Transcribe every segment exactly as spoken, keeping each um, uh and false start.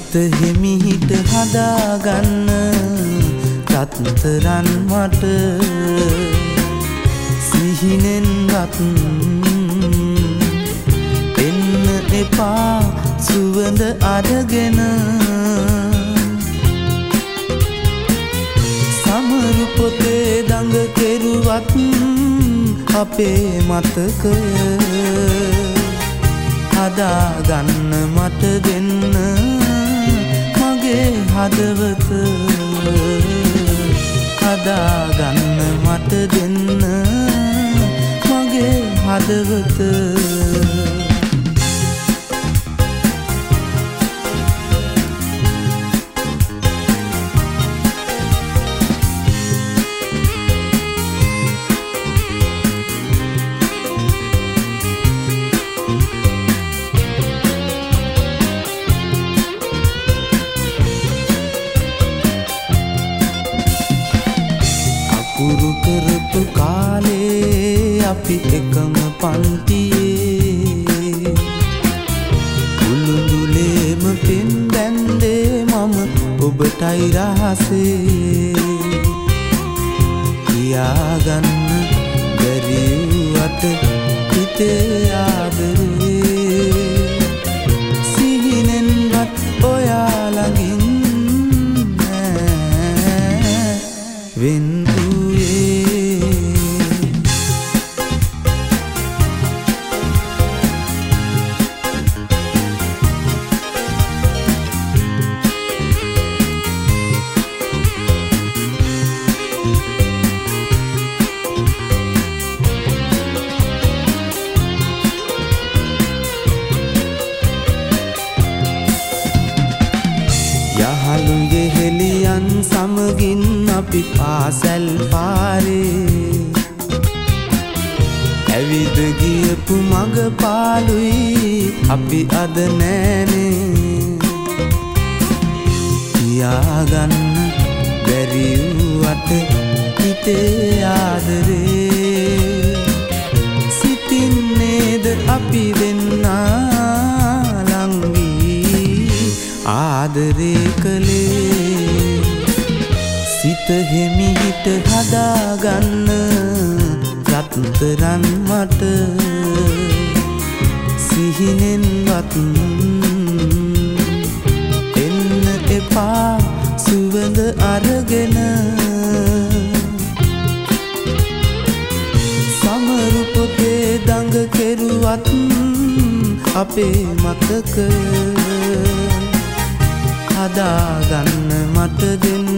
සිත හිමිහිට හදාගන්න රත්තරන් මට සිහිනෙන්වත් එන්න එපා සුවඳ අරගෙන සමරු පොතේ දඟ කෙරුවත් අපේ මතකය හදාගන්න මට දෙන්න මගේ හදවත හදාගන්න මට දෙන්න මගේ හදවත පුරු කරපු කාලේ අපි එකම පන්තියේ උළුඳුලේම පින් බැන්දේ මම ඔබටයි රහසේ කියාගන්න බැරි වුවත් හිතේ ආදරේ සිහිනෙන්වත් ඔයා ළඟින් වෙන් යහළු ගෙහෙලියන් සමගින් අපි පාසැල් පාරේ ඇවිද ගියපු මඟ පාළුයි අපි අද නෑනේ කියාගන්න බැරි වුවට හිතේ ආදරේ සිතින්නේද අපි දෙන්නා ආදරේ කළේ සිත හිමිහිට හදාගන්න රත්තරන් මට සිහිනෙන්වත් එන්න එපා සුවඳ අරගෙන සමරු පොතේ දඟ කෙරුවත් අපේ මතකය හදාගන්න මට දෙන්න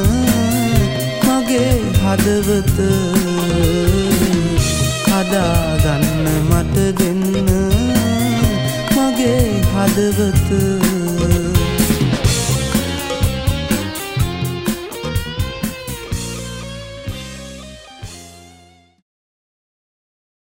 මගේ හදවත හදාගන්න මට දෙන්න මගේ හදවත